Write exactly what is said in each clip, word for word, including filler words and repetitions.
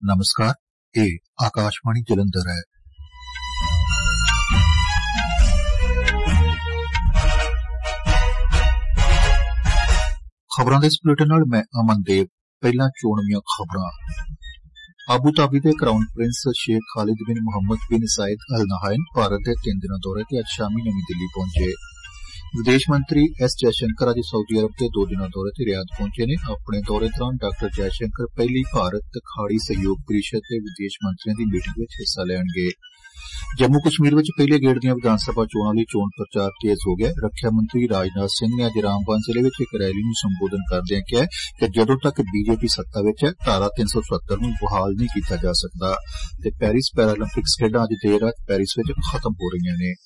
नमस्कार, ये आकाशवाणी जलंधर है। खबरां दे इस बुलेटिन नाल मैं अमन देव। पहला चोणवीआं खबरां। आबू धाबी दे crown prince Sheikh Khalid bin Mohammed bin Zayed Al नहायन Bharat दे तीन दिनां दौरे ते अज्ज शामी नमीं दिल्ली पहुंचे। विदेश मंत्री एस जयशंकर अज्ज सऊदी अरब दे दो दिनां दौरे ते रियाद पहुंचे ने। अपने दौरे दौरान डाक्टर जयशंकर पहली भारत खाड़ी सहयोग परिषद दे विदेश मंत्रियों दी मीटिंग विच हिस्सा लैणगे। जम्मू कश्मीर विच पहले गेड़ दियां विधानसभा चोणां लई चोण प्रचार तेज हो गया। रक्षा मंत्री राजनाथ सिंह ने अज्ज रामबन जिले विच इक रैली नूं संबोधन करदे कहा कि जदों तक बीजेपी सत्ता विच है धारा तीन सौ सत्तर नूं बहाल नहीं कीता जा सकदा ते पेरिस पैरालंपिक्स खेडां अज्ज देर रात पेरिस विच खत्म हो रहीआं ने।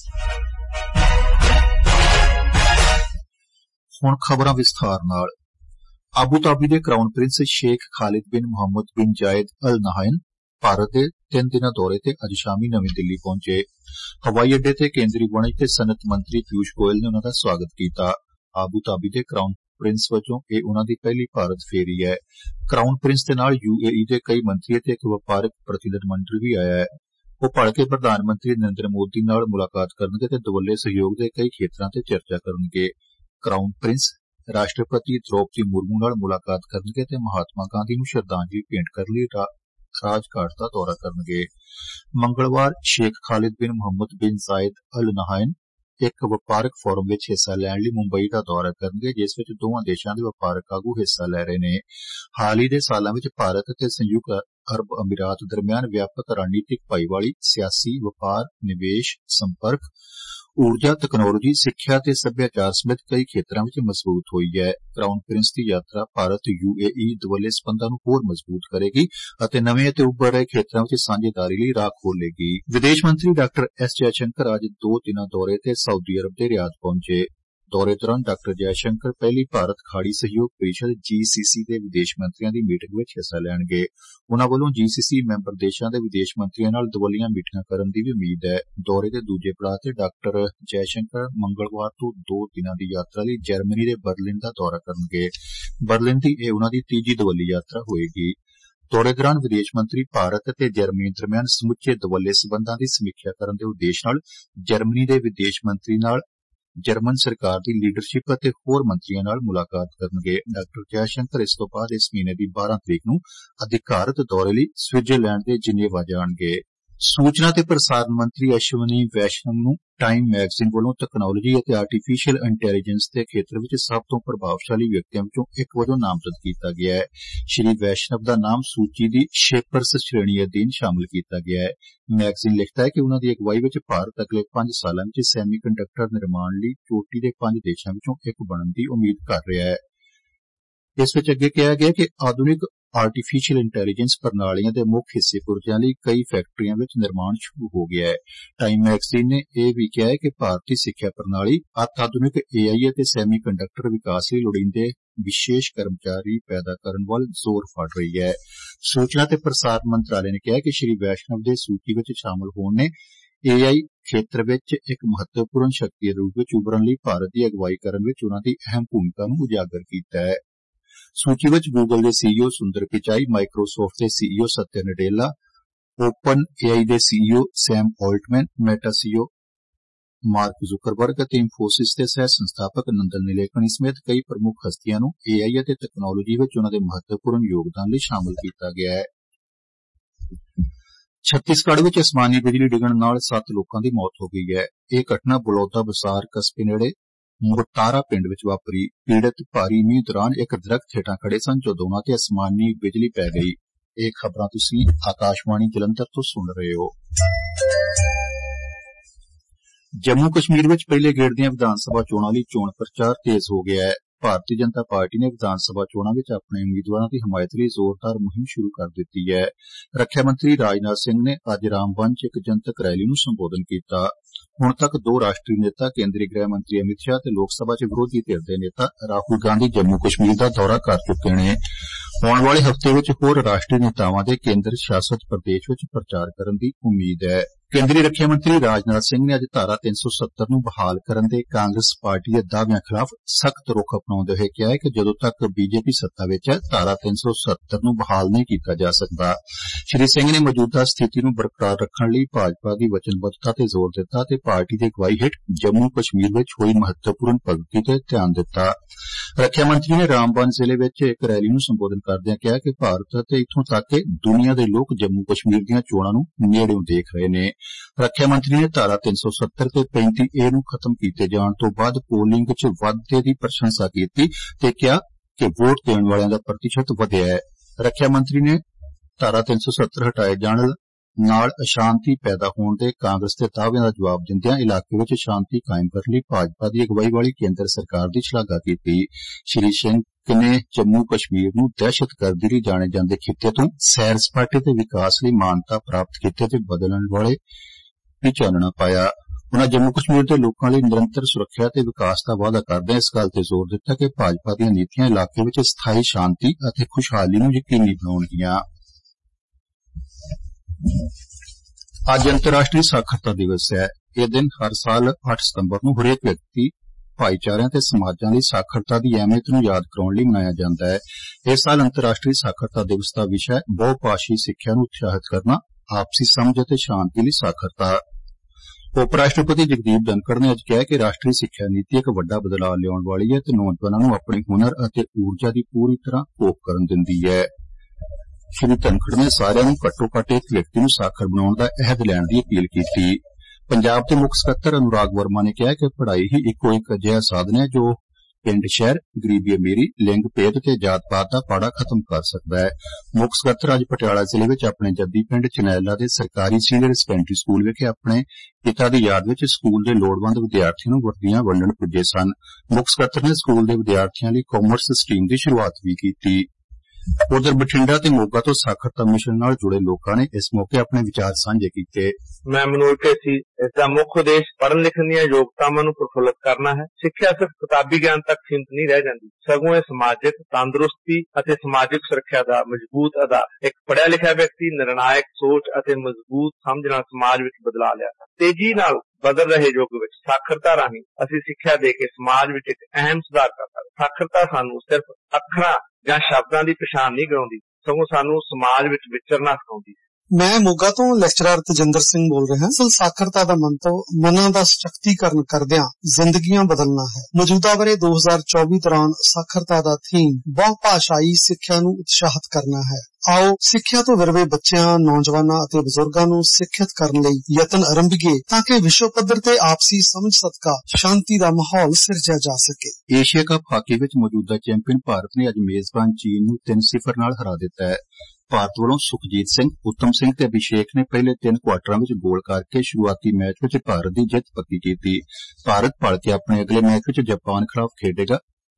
हुण खबरां विस्तार नाल। आबू धाबी दे crown prince Sheikh Khalid bin Mohammed bin Zayed Al नहायन Bharat दे तीन दिनां दौरे ते अज्ज शामी नमीं दिल्ली पहुंचे। हवाई अड्डे ते केंद्री वणज ते सनअत मंत्री पीयूष गोयल ने उन्हां दा स्वागत कीता। आबू धाबी दे क्राउन प्रिंस वजों एह उन्हां दी पहली भारत फेरी है। क्राउन प्रिंस दे नाल यूएई दे कई मंत्री ते इक वपारक प्रतिनिधिमंडल भी आया है। ओह भड़के प्रधानमंत्री नरेंद्र मोदी नाल मुलाकात करनगे ते दवल्ले सहयोग दे कई खेतरां ते चर्चा करनगे। क्राउन प्रिंस राष्ट्रपति द्रौपदी मुर्मू नाल मुलाकात करनगे ते महात्मा गांधी नूं श्रद्धांजलि भेंट करन लई राजघाट दा दौरा करनगे। मंगलवार Sheikh Khalid bin Mohammed bin Zayed Al नहायन एक वपारक फोरम विच हिस्सा लैण लई मुंबई दा दौरा करनगे, जिस विच दोवां देशां दे वपारक आगू हिस्सा लै रहे ने। हाल ही दे सालां विच भारत ते संयुक्त अरब अमीरात दरमियान व्यापक रणनीतिक भाईवाली, सियासी, वपार, निवेश, संपर्क, ऊर्जा, तकनोलोजी, सिक्ख्या ते सभ्याचार समेत कई खेतरां विच मजबूत होई है। क्राउन प्रिंस दी यात्रा भारत यूएई दवल्ले संबंधां नूं होर मजबूत करेगी अते नवें ते उभर रहे खेतरां विच सांझेदारी लई राह खोलेगी। विदेश मंत्री डाक्टर एस जयशंकर अज्ज दो दिनां दौरे ते सऊदी अरब दे रियाद पहुंचे। दौरे दौरान डाक्टर जयशंकर पहली भारत खाड़ी सहयोग परिषद जीसीसी दे विदेश मंत्रियों की मीटिंग विच हिस्सा लैणगे। उन्हां वल्लों जीसीसी मैंबर देशां दे विदेश मंत्रियों नाल दवल्लियां मीटिंगां करन दी भी उम्मीद है। दौरे दे दूजे पड़ाअ ते डाक्टर जयशंकर मंगलवार तो दो दिनां दी यात्रा लई जर्मनी दे बर्लिन दा दौरा करनगे। बर्लिन दी एह उन्हां दी तीजी दवल्ली यात्रा होएगी। दौरे दौरान विदेश मंत्री भारत ते जर्मनी दरमियान समुचे दवल्ले संबंधां दी समीक्षा करन दे उद्देश नाल जर्मनी दे विदेश मंत्री नाल जर्मन सरकार की लीडरशिप और होर मंत्रियों नाल मुलाकात करनगे। डाक्टर जयशंकर इस तो बाद इस महीने की बारह तरीक नूं अधिकारत दौरे लई स्विट्जरलैंड के जिनेवा जाणगे। सूचना ते प्रसारण मंत्री अश्विनी वैष्णव नूं टाइम मैगजीन वल्लों तकनोलोजी और आर्टिफिशियल इंटैलीजेंस के खेत्र में सब तो प्रभावशाली व्यक्तियों विचों एक वजों नामजद किया गया है। श्री वैष्णव का नाम सूची की शेपर्स श्रेणी अधीन शामिल किया गया है। मैगजीन लिखता है कि उन्होंने अगवाई में भारत अगले पांच सालों में सैमी कंडक्टर निर्माण लई चोटी के पांच देशों विचों एक बनने की उम्मीद कर रहा है। इस विच अगे कहा गया कि आधुनिक आर्टिफिशियल इंटैलीजेंस प्रणालियों के मुख्य हिस्से पुरजण लई कई फैक्टरियों में निर्माण शुरू हो गया है। टाइम मैगजीन ने यह भी कहा है कि भारतीय सिक्ख्या प्रणाली अत्याधुनिक एआई और सैमी कंडक्टर विकास लई लोड़ींदे विशेष कर्मचारी पैदा करने वाल जोर फड़ रही है। सूचना ते प्रसारण मंत्रालय ने कहा कि श्री वैष्णव के सूची में शामिल होने ने एआई खेत्र में एक महत्वपूर्ण शक्ति के रूप में उभरन लई भारत की अगवाई करने में उन्हां दी अहम भूमिका नूं उजागर किया है। सूची विच गूगल के सीईओ सुंदर पिचाई, माइक्रोसॉफ्ट के CEO Satya Nadella, OpenAI के CEO Sam Altman, Meta CEO Mark Zuckerberg ते इंफोसिस के सह संस्थापक नंदन नीलेकणी समेत कई प्रमुख हस्तियां नूं एआई और तकनोलोजी विच उन्हां दे महत्वपूर्ण योगदान लई शामिल किया गया है। छत्तीसगढ़ विच असमानी बिजली डिगण नाल सत्त लोकां दी मौत हो गई है। यह घटना बलौदा बसार कस्बे नेड़े मोटारा पिंड विच वापरी। पीड़ित भारी मींह दौरान एक दरख्त हेठां खड़े सन जदों उन्हां ते असमानी बिजली पै गई। यह खबरां तुसीं आकाशवाणी जलंधर तो सुन रहे हो। जम्मू कश्मीर विच पहले गेड़ दियां विधानसभा चोणां लई चोण प्रचार तेज हो गया है। भारतीय जनता पार्टी ने विधानसभा चोणां विच अपने उम्मीदवारों की हिमायत लई जोरदार मुहिम शुरू कर दी है। रक्षा मंत्री राजनाथ सिंह ने अज्ज रामबन च एक जनतक रैली नूं संबोधन किया। हुण तक दो राष्ट्रीय नेता केंद्रीय गृह मंत्री अमित शाह ते लोक सभा च विरोधी धिर दे नेता राहुल गांधी जम्मू कश्मीर का दौरा कर चुके ने। आने वाले हफ्ते विच होर राष्ट्रीय नेतावां दे केंद्र शासित प्रदेश विच प्रचार करन दी उम्मीद है। ਕੇਂਦਰੀ ਰੱਖਿਆ ਮੰਤਰੀ ਰਾਜਨਾਥ ਸਿੰਘ ਨੇ ਅੱਜ ਧਾਰਾ ਤਿੰਨ ਸੌ ਸੱਤਰ ਨੂੰ ਬਹਾਲ ਕਰਨ ਦੇ ਕਾਂਗਰਸ ਪਾਰਟੀ ਦੇ ਦਾਅਵਿਆਂ ਖਿਲਾਫ਼ ਸਖਤ ਰੁਖ ਅਪਣਾਉਂਦੇ ਹੋਏ ਕਿਹਾ ਹੈ ਕਿ ਜਦੋਂ ਤੱਕ ਬੀਜੇਪੀ ਸੱਤਾ ਵਿੱਚ ਹੈ ਧਾਰਾ ਤਿੰਨ ਸੌ ਸੱਤਰ ਨੂੰ ਬਹਾਲ ਨਹੀਂ ਕੀਤਾ ਜਾ ਸਕਦਾ। ਸ਼੍ਰੀ ਸਿੰਘ ਨੇ ਮੌਜੂਦਾ ਸਥਿਤੀ ਨੂੰ ਬਰਕਰਾਰ ਰੱਖਣ ਲਈ ਭਾਜਪਾ ਦੀ ਵਚਨਬੱਧਤਾ ਤੇ ਜ਼ੋਰ ਦਿੱਤਾ ਤੇ ਪਾਰਟੀ ਦੀ ਅਗਵਾਈ ਹੇਠ ਜੰਮੂ ਕਸ਼ਮੀਰ ਵਿੱਚ ਹੋਈ ਮਹੱਤਵਪੂਰਨ ਪ੍ਰਗਤੀ ਤੇ ਧਿਆਨ ਦਿੱਤਾ। ਰੱਖਿਆ ਮੰਤਰੀ ਨੇ ਰਾਮਬਨ ਜ਼ਿਲ੍ਹੇ ਵਿੱਚ ਇੱਕ ਰੈਲੀ ਨੂੰ ਸੰਬੋਧਨ ਕਰਦਿਆਂ ਕਿਹਾ ਕਿ ਭਾਰਤ ਅਤੇ ਇੱਥੋਂ ਤੱਕ ਕਿ ਦੁਨੀਆ ਦੇ ਲੋਕ ਜੰਮੂ ਕਸ਼ਮੀਰ ਦੀਆਂ ਚੋਣਾਂ ਨੂੰ ਨੇੜਿਓਂ ਦੇਖ ਰਹੇ ਨੇ। ਰੱਖਿਆ ਮੰਤਰੀ ਨੇ ਧਾਰਾ ਤਿੰਨ ਸੌ ਸੱਤਰ ਤੇ ਪੈਂਤੀ ਏ ਨੂੰ ਖਤਮ ਕੀਤੇ ਜਾਣ ਤੋਂ ਬਾਅਦ ਪੋਲਿੰਗ ਵਿੱਚ ਵਾਧੇ ਦੀ ਪ੍ਰਸ਼ੰਸਾ ਕੀਤੀ ਤੇ ਕਿਹਾ ਕਿ ਵੋਟ ਦੇਣ ਵਾਲਿਆਂ ਦਾ ਪ੍ਰਤੀਸ਼ਤ ਵਧਿਆ ਹੈ। ਰੱਖਿਆ ਮੰਤਰੀ ਨੇ ਧਾਰਾ ਤਿੰਨ ਸੌ ਸੱਤਰ ਹਟਾਏ ਜਾਣ ਨਾਲ ਅਸ਼ਾਂਤੀ ਪੈਦਾ ਹੋਣ ਦੇ ਕਾਂਗਰਸ ਦੇ ਦਾਅਵਿਆਂ ਦਾ ਜਵਾਬ ਦਿੰਦਿਆਂ ਇਲਾਕੇ ਵਿੱਚ ਸ਼ਾਂਤੀ ਕਾਇਮ ਕਰਨ ਲਈ ਭਾਜਪਾ ਦੀ ਅਗਵਾਈ ਵਾਲੀ ਕੇਂਦਰ ਸਰਕਾਰ ਦੀ ਸ਼ਲਾਘਾ ਕੀਤੀ। ਸ਼੍ਰੀ ਸਿੰਘ ਨੇ ਜੰਮੂ ਕਸ਼ਮੀਰ ਨੂੰ ਦਹਿਸ਼ਤਗਰਦੀ ਲਈ ਜਾਣੇ ਜਾਂਦੇ ਖਿੱਤੇ ਤੋਂ ਸੈਰ ਸਪਾਟੇ ਤੇ ਵਿਕਾਸ ਲਈ ਮਾਨਤਾ ਪ੍ਰਾਪਤ ਖਿੱਤੇ ਤੇ ਬਦਲਣ ਵਾਲੇ ਵੀ ਚਾਨਣਾ ਪਾਇਆ। ਉਨ੍ਹਾਂ ਜੰਮੂ ਕਸ਼ਮੀਰ ਦੇ ਲੋਕਾਂ ਲਈ ਨਿਰੰਤਰ ਸੁਰੱਖਿਆ ਤੇ ਵਿਕਾਸ ਦਾ ਵਾਅਦਾ ਕਰਦਿਆਂ ਇਸ ਗੱਲ ਤੇ ਜ਼ੋਰ ਦਿੱਤਾ ਕਿ ਭਾਜਪਾ ਦੀਆਂ ਨੀਤੀਆਂ ਇਲਾਕੇ ਵਿੱਚ ਸਥਾਈ ਸ਼ਾਂਤੀ ਅਤੇ ਖੁਸ਼ਹਾਲੀ ਨੂੰ ਯਕੀਨੀ ਬਣਾਉਣਗੀਆਂ। ਅੱਜ ਅੰਤਰਰਾਸ਼ਟਰੀ ਸਾਖਰਤਾ ਦਿਵਸ ਹੈ। ਇਹ ਦਿਨ ਹਰ ਸਾਲ ਅੱਠ ਸਤੰਬਰ ਨੂੰ ਹਰੇਕ ਵਿਅਕਤੀ ਭਾਈਚਾਰਿਆਂ ਤੇ ਸਮਾਜਾਂ ਲਈ ਸਾਖਰਤਾ ਦੀ ਅਹਿਮੀਅਤ ਨੂੰ ਯਾਦ ਕਰਾਉਣ ਲਈ ਮਨਾਇਆ ਜਾਂਦਾ ਹੈ। ਇਸ ਸਾਲ ਅੰਤਰਰਾਸ਼ਟਰੀ ਸਾਖਰਤਾ ਦਿਵਸ ਦਾ ਵਿਸ਼ਾ ਹੈ ਬਹੁਭਾਸ਼ੀ ਸਿੱਖਿਆ ਨੂੰ ਉਤਸ਼ਾਹਿਤ ਕਰਨਾ, ਆਪਸੀ ਸਮਝ ਅਤੇ ਸ਼ਾਂਤੀ ਲਈ ਸਾਖਰਤਾ। ਉਪ ਰਾਸ਼ਟਰਪਤੀ ਜਗਦੀਪ ਧਨਖੜ ਨੇ ਅੱਜ ਕਿਹਾ ਕਿ ਰਾਸ਼ਟਰੀ ਸਿੱਖਿਆ ਨੀਤੀ ਇੱਕ ਵੱਡਾ ਬਦਲਾਅ ਲਿਆਉਣ ਵਾਲੀ ਹੈ ਤੇ ਨੌਜਵਾਨਾਂ ਨੂੰ ਆਪਣੀ ਹੁਨਰ ਅਤੇ ਊਰਜਾ ਦੀ ਪੂਰੀ ਤਰ੍ਹਾਂ ਘੋਖ ਕਰਨ ਦਿੰਦੀ ਹੈ। ਸ਼੍ਰੀ ਧਨਖੜ ਨੇ ਸਾਰਿਆਂ ਨੂੰ ਘੱਟੋ ਘੱਟ ਇੱਕ ਵਿਅਕਤੀ ਨੂੰ ਸਾਖਰ ਬਣਾਉਣ ਦਾ ਅਹਿਦ ਲੈਣ ਦੀ ਅਪੀਲ ਕੀਤੀ। ਪੰਜਾਬ ਦੇ ਮੁੱਖ ਸਕੱਤਰ ਅਨੁਰਾਗ ਵਰਮਾ ਨੇ ਕਿਹਾ ਕਿ ਪੜ੍ਹਾਈ ਹੀ ਇੱਕੋ ਇੱਕ ਅਜਿਹਾ ਸਾਧਨ ਹੈ ਜੋ ਪਿੰਡ ਸ਼ਹਿਰ, ਗਰੀਬੀ ਅਮੀਰੀ, ਲਿੰਗ ਭੇਦ ਤੇ ਜਾਤ ਪਾਤ ਦਾ ਪਾੜਾ ਖਤਮ ਕਰ ਸਕਦਾ ਹੈ। ਮੁੱਖ ਸਕੱਤਰ ਅੱਜ ਪਟਿਆਲਾ ਜ਼ਿਲ੍ਹੇ ਵਿੱਚ ਆਪਣੇ ਜੱਦੀ ਪਿੰਡ ਚਨੈਲਾ ਦੇ ਸਰਕਾਰੀ ਸੀਨੀਅਰ ਸੈਕੰਡਰੀ ਸਕੂਲ ਵਿਖੇ ਆਪਣੇ ਪਿਤਾ ਦੀ ਯਾਦ ਵਿੱਚ ਸਕੂਲ ਦੇ ਲੋੜਵੰਦ ਵਿਦਿਆਰਥੀਆਂ ਨੂੰ ਵਰਦੀਆਂ ਵੰਡਣ ਪੁੱਜੇ ਸਨ। ਮੁੱਖ ਸਕੱਤਰ ਨੇ ਸਕੂਲ ਦੇ ਵਿਦਿਆਰਥੀਆਂ ਲਈ ਕਾਮਰਸ ਸਟਰੀਮ ਦੀ ਸ਼ੁਰੂਆਤ ਵੀ ਕੀਤੀ। ਉਧਰ ਬਠਿੰਡਾ ਤੇ ਮੋਗਾ ਤੋਂ ਸਾਖਰਤਾ ਮਿਸ਼ਨ ਨਾਲ ਜੁੜੇ ਲੋਕਾਂ ਨੇ ਇਸ ਮੌਕੇ ਆਪਣੇ ਵਿਚਾਰ ਸਾਂਝੇ ਕੀਤੇ। ਮੈਂ ਮਨੋਜ ਢੇਸੀ। ਇਸ ਦਾ ਮੁੱਖ ਉਦੇਸ਼ ਪੜ੍ਹਨ ਲਿਖਣ ਦੀਆਂ ਯੋਗਤਾਵਾਂ ਨੂੰ ਪ੍ਰਫੁੱਲਤ ਕਰਨਾ ਹੈ। ਸਿੱਖਿਆ ਸਿਰਫ ਕਿਤਾਬੀ ਗਿਆਨ ਤੱਕ ਸੀਮਿਤ ਨਹੀਂ ਰਹਿ ਜਾਂਦੀ, ਸਗੋਂ ਇਹ ਸਮਾਜਿਕ ਤੰਦਰੁਸਤੀ ਅਤੇ ਸਮਾਜਿਕ ਸੁਰੱਖਿਆ ਦਾ ਮਜ਼ਬੂਤ ਆਧਾਰ। ਇੱਕ ਪੜ੍ਹਿਆ ਲਿਖਿਆ ਵਿਅਕਤੀ ਨਿਰਣਾਇਕ ਸੋਚ ਅਤੇ ਮਜ਼ਬੂਤ ਸਮਝ ਨਾਲ ਸਮਾਜ ਵਿੱਚ ਬਦਲਾਅ ਲਿਆ ਸਕਦਾ। ਤੇਜ਼ੀ ਨਾਲ ਬਦਲ ਰਹੇ ਯੁੱਗ ਵਿੱਚ ਸਾਖਰਤਾ ਰਾਹੀਂ ਅਸੀਂ ਸਿੱਖਿਆ ਦੇ ਕੇ ਸਮਾਜ ਵਿੱਚ ਇੱਕ ਅਹਿਮ ਸੁਧਾਰ ਕਰ ਸਕਦੇ। ਸਾਖਰਤਾ ਸਾਨੂੰ ਸਿਰਫ ਅੱਖਰਾਂ ਜਾਂ ਸ਼ਬਦਾਂ ਦੀ ਪਛਾਣ ਨਹੀਂ ਕਰਾਉਂਦੀ, ਸਗੋਂ ਸਾਨੂੰ ਸਮਾਜ ਵਿੱਚ ਵਿਚਰਨਾ ਸਿਖਾਉਂਦੀ ਹੈ। ਮੈਂ ਮੋਗਾ ਤੋਂ ਲੈਕਚਰਰ ਤਜਿੰਦਰ ਸਿੰਘ ਬੋਲ ਰਿਹਾ ਹਾਂ। ਸਾਖਰਤਾ ਦਾ ਮੰਤਵ ਮਨਾਂ ਦਾ ਸਸ਼ਕਤੀਕਰਨ ਕਰਦਿਆਂ ਜ਼ਿੰਦਗੀਆਂ ਬਦਲਣਾ ਹੈ। ਮੌਜੂਦਾ ਵਰੇ ਦੋ ਹਜ਼ਾਰ ਚੌਵੀ ਦੌਰਾਨ ਸਾਖਰਤਾ ਦਾ ਥੀਮ ਬਹੁਭਾਸ਼ਾਈ ਸਿੱਖਿਆ ਨੂੰ ਉਤਸ਼ਾਹਿਤ ਕਰਨਾ ਹੈ। ਆਓ ਸਿੱਖਿਆ ਤੋਂ ਵਿਰਵੇ ਬੱਚਿਆਂ, ਨੌਜਵਾਨਾਂ ਅਤੇ ਬਜ਼ੁਰਗਾਂ ਨੂੰ ਸਿੱਖਿਅਤ ਕਰਨ ਲਈ ਯਤਨ ਆਰੰਭੀਏ ਤਾਂ ਕਿ ਵਿਸ਼ਵ ਪੱਧਰ ਤੇ ਆਪਸੀ ਸਮਝ ਸਦਕਾ ਸ਼ਾਂਤੀ ਦਾ ਮਾਹੌਲ ਸਿਰਜਿਆ ਜਾ ਸਕੇ। ਏਸ਼ੀਆ ਕੱਪ ਹਾਕੀ ਵਿੱਚ ਮੌਜੂਦਾ ਚੈਂਪੀਅਨ ਭਾਰਤ ਨੇ ਅੱਜ ਮੇਜ਼ਬਾਨ ਚੀਨ ਨੂੰ ਤਿੰਨ ਸਿਫਰ ਨਾਲ ਹਰਾ ਦਿੱਤਾ ਹੈ। ਭਾਰਤ ਵੱਲੋਂ ਸੁਖਜੀਤ ਸਿੰਘ, ਉੱਤਮ ਸਿੰਘ ਤੇ ਅਭਿਸ਼ੇਕ ਨੇ ਪਹਿਲੇ ਤਿੰਨ ਕੁਆਟਰਾਂ ਵਿੱਚ ਗੋਲ ਕਰਕੇ ਸ਼ੁਰੂਆਤੀ ਮੈਚ ਵਿੱਚ ਭਾਰਤ ਦੀ ਜਿੱਤ ਪੱਕੀ ਕੀਤੀ। ਭਾਰਤ ਭਲਕੇ ਆਪਣੇ ਅਗਲੇ ਮੈਚ ਵਿੱਚ ਜਾਪਾਨ ਖਿਲਾਫ ਖੇਡੇਗਾ।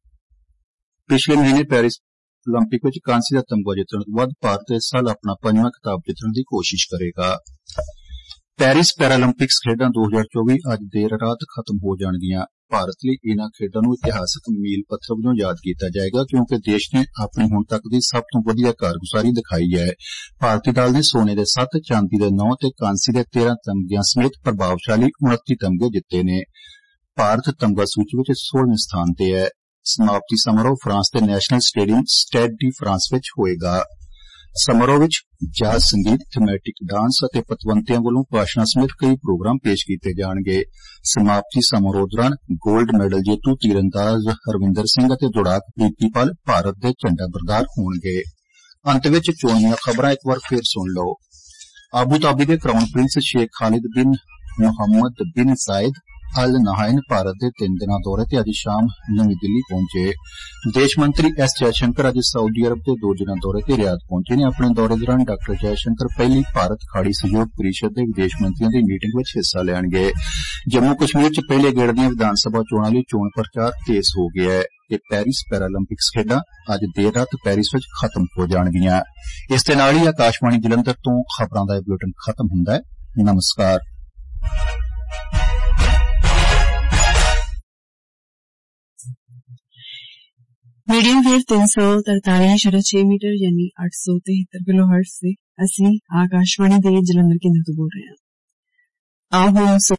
ਪਿਛਲੇ ਮਹੀਨੇ ਪੈਰਿਸ ਓਲੰਪਿਕ ਵਿੱਚ ਕਾਂਸੀ ਦਾ ਤਮਗਾ ਜਿੱਤਣ ਤੋਂ ਬਾਅਦ ਭਾਰਤ ਇਸ ਸਾਲ ਆਪਣਾ ਪੰਜਵਾਂ ਖਿਤਾਬ ਜਿੱਤਣ ਦੀ ਕੋਸ਼ਿਸ਼ ਕਰੇਗਾ। ਪੈਰਿਸ ਪੈਰਾਲੰਪਿਕਸ ਖੇਡਾਂ ਦੋ ਹਜ਼ਾਰ ਚੌਵੀ ਅੱਜ ਦੇਰ ਰਾਤ ਖਤਮ ਹੋ ਜਾਣਗੀਆਂ। ਭਾਰਤ ਲਈ ਇਨ੍ਹਾਂ ਖੇਡਾਂ ਨੂੰ ਇਤਿਹਾਸਕ ਮੀਲ ਪੱਥਰ ਵਜੋਂ ਯਾਦ ਕੀਤਾ ਜਾਏਗਾ ਕਿਉਂਕਿ ਦੇਸ਼ ਨੇ ਆਪਣੀ ਹੁਣ ਤੱਕ ਦੀ ਸਭ ਤੋਂ ਵਧੀਆ ਕਾਰਗੁਜ਼ਾਰੀ ਦਿਖਾਈ ਹੈ। ਭਾਰਤੀ ਦਲ ਨੇ ਸੋਨੇ ਦੇ ਸੱਤ, ਚਾਂਦੀ ਦੇ ਨੌ ਤੇ ਕਾਂਸੀ ਦੇ ਤੇਰਾਂ ਤਮਗਿਆਂ ਸਮੇਤ ਪ੍ਰਭਾਵਸ਼ਾਲੀ ਉਨੱਤੀ ਤਮਗੇ ਜਿੱਤੇ ਨੇ। ਭਾਰਤ ਤਮਗਾ ਸੂਚੀ ਵਿੱਚ ਸੋਲ੍ਹਵੇਂ ਸਥਾਨ ਤੇ ਹੈ। ਸਮਾਪਤੀ ਸਮਾਰੋਹ ਫਰਾਂਸ ਦੇ national stadium Stade de France ਵਿੱਚ ਹੋਏਗਾ। ਸਮਾਰੋਹ ਵਿੱਚ ਜਾਜ਼ ਸੰਗੀਤ, ਥੀਮੈਟਿਕ ਡਾਂਸ ਅਤੇ ਪਤਵੰਤਿਆਂ ਵੱਲੋਂ ਭਾਸ਼ਣਾਂ ਸਮੇਤ ਕਈ ਪ੍ਰੋਗਰਾਮ ਪੇਸ਼ ਕੀਤੇ ਜਾਣਗੇ। ਸਮਾਪਤੀ ਸਮਾਰੋਹ ਦੌਰਾਨ ਗੋਲਡ ਮੈਡਲ ਜੇਤੂ ਤੀਰਅੰਦਾਜ਼ ਹਰਵਿੰਦਰ ਸਿੰਘ ਅਤੇ ਦੌੜਾਕ ਪ੍ਰੀਤੀਪਾਲ ਭਾਰਤ ਦੇ ਝੰਡਾ ਬਰਦਾਰ ਹੋਣਗੇ। ਅੰਤ ਵਿੱਚ ਚੋਣ ਦੀਆਂ ਖਬਰਾਂ ਇੱਕ ਵਾਰ ਫੇਰ ਸੁਣ ਲਓ। ਆਬੂ ਧਾਬੀ ਦੇ crown prince Sheikh Khalid bin Mohammed ਬਿਨ ਜ਼ਾਇਦ ਅਲ ਨਹਾਇਨ ਭਾਰਤ ਦੇ ਤਿੰਨ ਦਿਨਾਂ ਦੌਰੇ ਤੇ ਅੱਜ ਸ਼ਾਮ ਨਵੀਂ ਦਿੱਲੀ ਪਹੁੰਚੇ। ਵਿਦੇਸ਼ ਮੰਤਰੀ ਐਸ ਜੈਸ਼ੰਕਰ ਅੱਜ ਸਾਊਦੀ ਅਰਬ ਦੇ ਦੋ ਦਿਨਾਂ ਦੌਰੇ ਤੇ ਰਿਆਦ ਪਹੁੰਚੇ ਨੇ। ਆਪਣੇ ਦੌਰੇ ਦੌਰਾਨ ਡਾਕਟਰ ਜੈਸ਼ੰਕਰ ਪਹਿਲੀ ਭਾਰਤ ਖਾੜੀ ਸਹਿਯੋਗ ਪਰਿਸ਼ਦ ਦੇ ਵਿਦੇਸ਼ ਮੰਤਰੀਆਂ ਦੀ ਮੀਟਿੰਗ ਵਿੱਚ ਹਿੱਸਾ ਲੈਣਗੇ। ਜੰਮੂ ਕਸ਼ਮੀਰ ਚ ਪਹਿਲੇ ਗੇੜ ਦੀਆਂ ਵਿਧਾਨ ਸਭਾ ਚੋਣਾਂ ਲਈ ਚੋਣ ਪ੍ਰਚਾਰ ਤੇਜ਼ ਹੋ ਗਿਆ ਹੈ ਤੇ ਪੈਰਿਸ ਪੈਰਾਲੰਪਿਕਸ ਖੇਡਾਂ ਅੱਜ ਦੇਰ ਰਾਤ ਪੈਰਿਸ ਵਿੱਚ ਖਤਮ ਹੋ ਜਾਣਗੀਆਂ। ਇਸ ਦੇ ਨਾਲ ਹੀ ਆਕਾਸ਼ਵਾਣੀ ਜਲੰਧਰ ਤੋਂ ਖਬਰਾਂ ਦਾ ਇਹ ਬੁਲੇਟਿਨ ਖਤਮ ਹੁੰਦਾ ਹੈ। ਨਮਸਕਾਰ। मीडियम वेव तीन सौ तरताली शरा छह मीटर यानी आठ सौ तिहत्तर किलो हर्ट्ज से ਅਸੀਂ ਆਕਾਸ਼ਵਾਣੀ ਦੇ ਜਲੰਧਰ ਕੇਂਦਰ ਤੋਂ ਬੋਲ ਰਹੇ ਹਾਂ। आओ हम